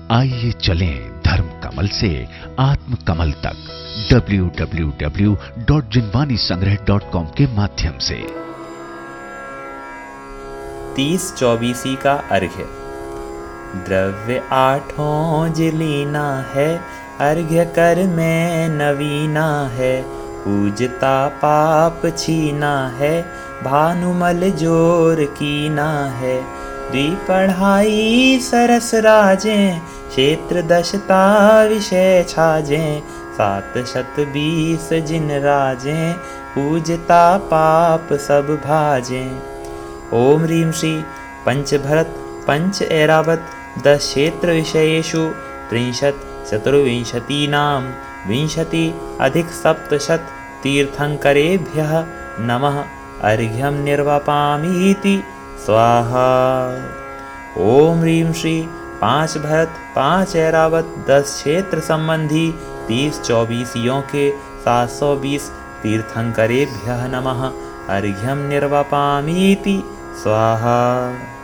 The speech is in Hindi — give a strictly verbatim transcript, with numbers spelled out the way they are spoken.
आइए चलें धर्म कमल से आत्म कमल तक W W W dot Jinvani Sangrah dot com के माध्यम से। तीस चौबीसी का अर्घ्य। द्रव्य आठों जिलीना है, अर्घ्य कर में नवीना है। पूजता पाप छीना है, भानुमल जोर कीना है। द्विपढ़ाई सरस राजें, क्षेत्र दशता विषय छाजें। सात शत बीस जिन राजें, पूजता पाप सब भाजें। ओम ह्रीं श्री पंचभरत पंच ऐरावत दश क्षेत्र विषयेषु त्रिंशत् चतुर्विंशतीनां विंशति अधिक सप्तशत तीर्थंकरेभ्यः नमः। अर्घ्यं निर्वापयामीति स्वाहा। ओम ह्रीं श्री पांच भरत पांच ऐरावत दस क्षेत्र संबंधी तीस चौबीसियों के सात सौ बीस तीर्थंकरेभ्यः नमः। अर्घ्यं निर्वापयामीति स्वाहा।